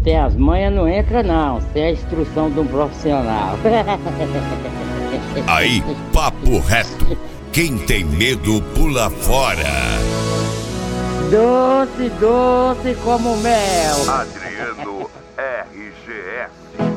tem as manhas, não entra não. Sem a instrução de um profissional. Aí, papo reto. Quem tem medo pula fora. Doce, doce como mel. Adriano RGS.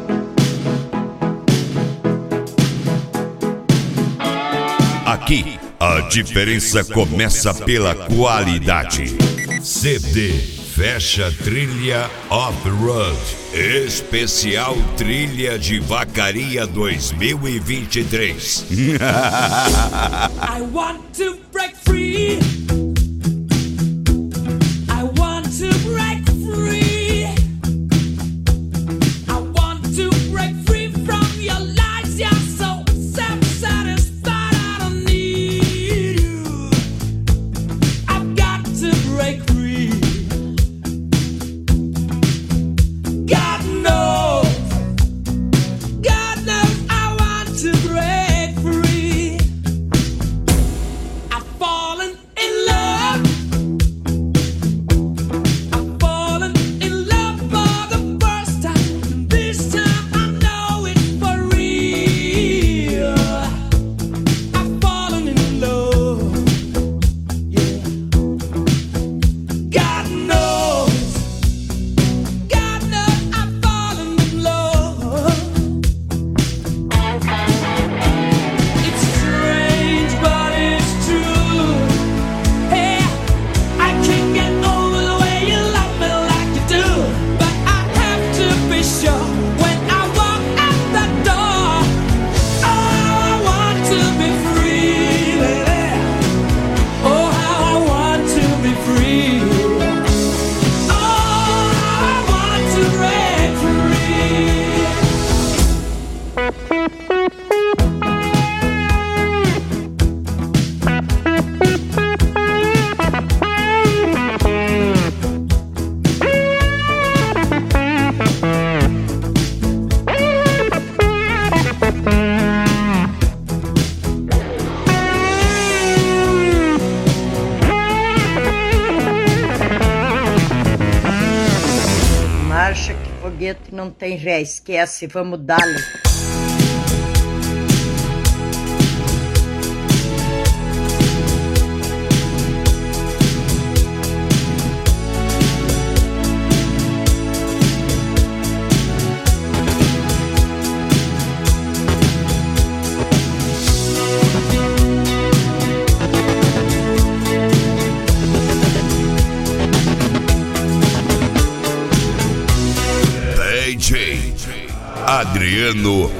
Aqui, a diferença começa pela qualidade. CD Fecha Trilha Off-Road. Especial Trilha de Vacaria 2023. I want to break free. I want to break free. I want to break free from your lies. You're so self-satisfied. I don't need you. I've got to break free. God knows I want to break free. I've fallen in love. I've fallen in love for the first time. This time I know it's for real. I've fallen in love. Yeah. God knows I've fallen in love. It's strange, but it's true. Hey, I can't get over the way you love me like you do. But I have to be sure when I walk out the door. Oh, how I want to be free, baby. Oh, how I want to be free. Oh, I want to break free. Marcha que foguete não tem ré, esquece, vamos dar-lhe. DJ Adriano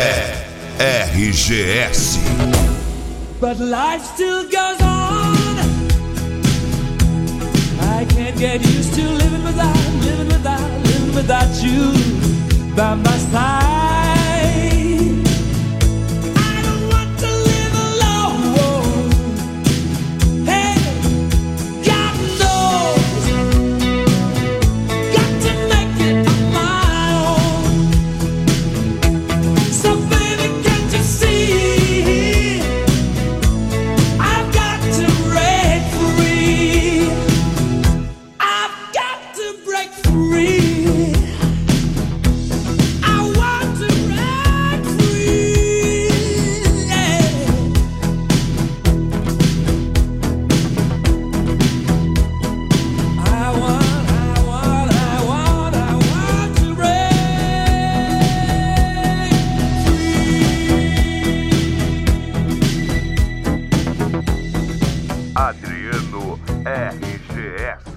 RGS. But life still goes on. I can't get used to living without you by my side. I don't want to live alone. Hey, God knows, got to make it on my own. So baby, can't you see? I've got to break free. I've got to break free. I want to break free. Yeah. I want to break free. Adriano RGS.